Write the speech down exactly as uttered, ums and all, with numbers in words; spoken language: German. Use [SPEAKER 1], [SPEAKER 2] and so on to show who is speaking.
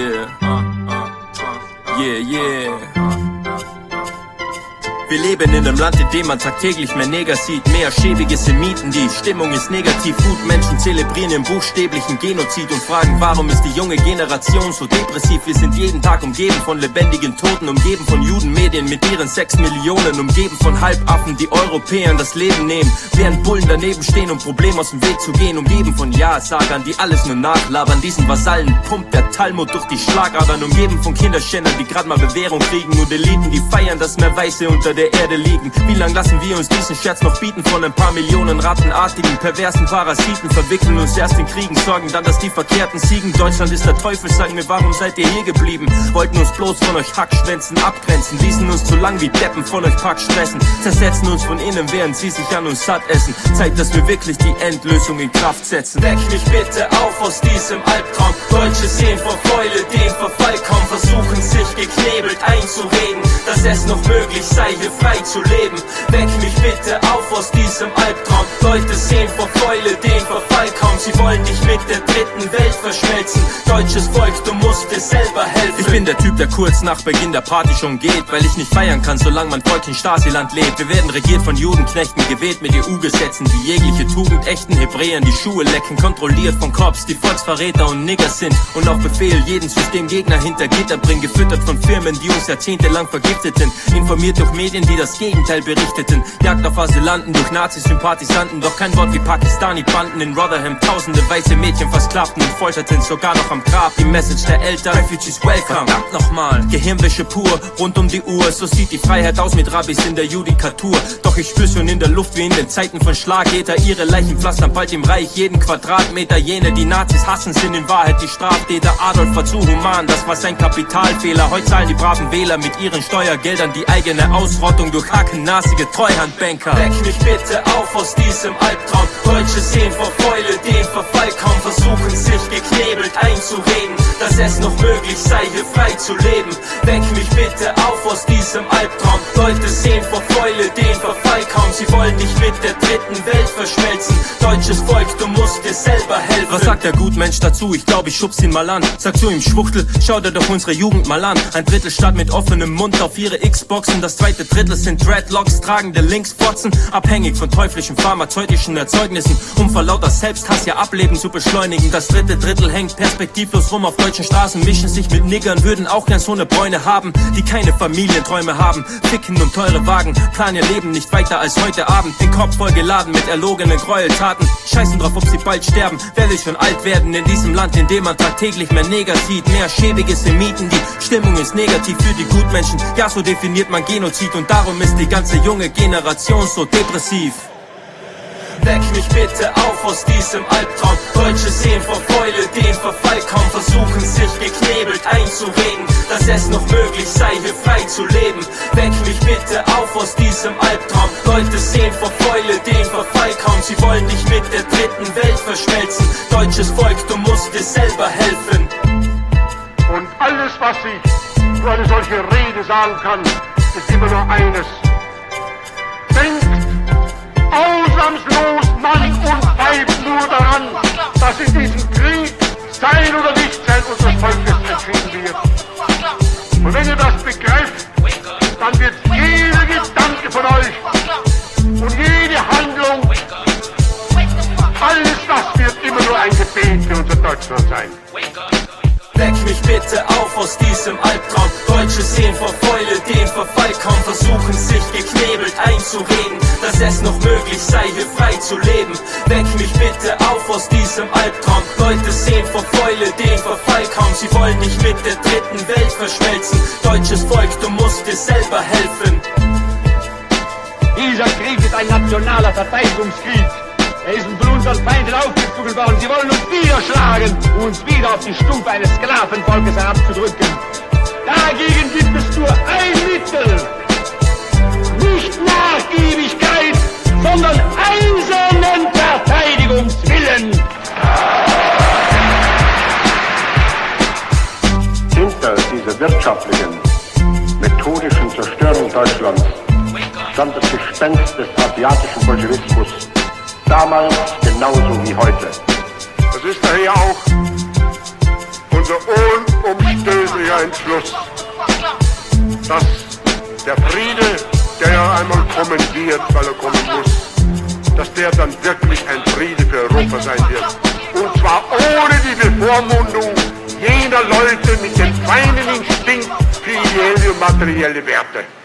[SPEAKER 1] Yeah, yeah, yeah. Wir leben in einem Land, in dem man tagtäglich mehr Neger sieht, mehr schäbige Semiten, die Stimmung ist negativ. Gutmenschen zelebrieren im buchstäblichen Genozid und fragen, warum ist die junge Generation so depressiv? Wir sind jeden Tag umgeben von lebendigen Toten, umgeben von Judenmedien mit ihren sechs Millionen, umgeben von Halbaffen, die Europäern das Leben nehmen, während Bullen daneben stehen, um Problemen aus dem Weg zu gehen, umgeben von Ja-Sagern, die alles nur nachlabern. Diesen Vasallen pumpt der Talmud durch die Schlagadern, umgeben von Kinderschändern, die gerade mal Bewährung kriegen, und Eliten, die feiern, dass mehr Weiße unter der Erde liegen. Wie lang lassen wir uns diesen Scherz noch bieten von ein paar Millionen rattenartigen, perversen Parasiten? Verwickeln uns erst in Kriegen, sorgen dann, dass die Verkehrten siegen. Deutschland ist der Teufel, sagen mir, warum seid ihr hier geblieben? Wollten uns bloß von euch Hackschwänzen abgrenzen, ließen uns zu lang wie Deppen von euch Pack stressen, zersetzen uns von innen, während sie sich an uns satt essen. Zeigt, dass wir wirklich die Endlösung in Kraft setzen. Weck mich bitte auf aus diesem Albtraum. Deutsche sehen vor Freude den Verfall kaum, versuchen sich geknebelt einzureden, dass es noch möglich sei, hier frei zu leben. Weck mich bitte auf aus diesem Albtraum. Leute sehen vor Freude den Verfall kaum, sie wollen dich mit der dritten Welt verschmelzen. Deutsches Volk, du musst dir selber helfen. Ich bin der Typ, der kurz nach Beginn der Party schon geht, weil ich nicht feiern kann, solange mein Volk in Stasiland lebt. Wir werden regiert von Judenknechten, gewählt mit E U-Gesetzen, die jegliche Tugend echten Hebräern die Schuhe lecken, kontrolliert von Cops, die Volksverräter und Nigger sind und auf Befehl jeden Systemgegner hinter Gitter bringen, gefüttert von Firmen, die uns jahrzehntelang vergifteten, informiert durch Medien, die das Gegenteil berichteten, Jagd auf Asylanten durch Nazi-Sympathisanten, doch kein Wort wie Pakistani-Banden in Rotherham, tausende weiße Mädchen versklavten und folterten, sogar noch am Grab die Message der Eltern, Refugees welcome. Verdammt nochmal, Gehirnwäsche pur, rund um die Uhr, so sieht die Freiheit aus mit Rabbis in der Judikatur. Doch ich spür schon in der Luft wie in den Zeiten von Schlageter, ihre Leichen pflastern bald im Reich jeden Quadratmeter. Jene, die Nazis hassen, sind in Wahrheit die Straftäter. Adolf war zu human, das war sein Kapitalfehler. Heute zahlen die braven Wähler mit ihren Steuergeldern die eigene Ausrottung durch hackennasige Treuhandbanker. Weck mich bitte auf aus diesem Albtraum. Deutsche sehen vor Freude den Verfall kaum, versuchen sich geknebelt einzureden, dass es noch möglich sei, hier frei zu leben. Weck mich bitte auf aus diesem Albtraum. Leute sehen vor Freude den Verfall kaum, sie wollen dich mit der dritten Welt verschmelzen. Deutsches Volk, du musst dir selber helfen. Was sagt der Gutmensch dazu? Ich glaube, ich schub's ihn mal an. Sag zu ihm, Schwuchtel, schau dir doch unsere Jugend mal an. Ein Drittel starrt mit offenem Mund auf ihre Xboxen, das zweite Drittel sind Dreadlocks, tragende Linksfotzen, abhängig von teuflischen pharmazeutischen Erzeugnissen, um vor lauter Selbsthass ihr Ableben zu beschleunigen. Das dritte Drittel hängt perspektivlos rum auf deutschen Straßen, mischen sich mit Niggern, würden auch gern so eine Bräune haben, die keine Familienträume haben, ficken um teure Wagen, planen ihr Leben nicht weiter als heute Abend, den Kopf voll geladen mit erlogenen Gräueltaten, scheißen drauf, ob sie bald sterben, wer will schon alt werden in diesem Land, in dem man tagtäglich mehr Neger sieht, mehr schäbige Semiten, die Stimmung ist negativ für die Gutmenschen, ja, so definiert man Genozid und darum ist die ganze junge Generation so depressiv. Weck mich bitte auf aus diesem Albtraum. Deutsche sehen vor Freude den Verfall kaum, versuchen sich geknebelt einzureden, dass es noch möglich sei, hier frei zu leben. Weck mich bitte auf aus diesem Albtraum. Leute sehen vor Freude den Verfall kaum, sie wollen dich mit der dritten Welt verschmelzen. Deutsches Volk, du musst dir selber helfen.
[SPEAKER 2] Und alles, was ich für eine solche Rede sagen kann, ist immer nur eines. Denkt ausnahmslos Mann und Weib nur daran, dass in diesem Krieg sein oder nicht sein unseres Volkes entschieden wird. Und wenn ihr das begreift, dann wird jeder Gedanke von euch und jede Handlung, alles das wird immer nur ein Gebet für unser Deutschland sein.
[SPEAKER 1] Weck mich bitte auf aus diesem Albtraum. Deutsche sehen vor Freude den Verfall kaum, versuchen sich geknebelt einzureden, dass es noch möglich sei, hier frei zu leben. Weck mich bitte auf aus diesem Albtraum. Leute sehen vor Freude den Verfall kaum, sie wollen dich mit der dritten Welt verschmelzen. Deutsches Volk, du musst dir selber helfen.
[SPEAKER 3] Dieser Krieg ist ein nationaler Verteidigungskrieg. Er ist von unseren Feinden aufgezogen worden. Sie wollen uns wieder schlagen, uns wieder auf die Stufe eines Sklavenvolkes herabzudrücken. Dagegen gibt es nur ein Mittel. Nicht Nachgiebigkeit, sondern eisernen Verteidigungswillen.
[SPEAKER 2] Hinter dieser wirtschaftlichen, methodischen Zerstörung Deutschlands stand das Gespenst des asiatischen Bolschewismus. Damals genauso wie heute. Das ist daher auch unser unumstößlicher Entschluss, dass der Friede, der ja einmal kommen wird, weil er kommen muss, dass der dann wirklich ein Friede für Europa sein wird. Und zwar ohne die Bevormundung jener Leute mit dem feinen Instinkt für ideelle und materielle Werte.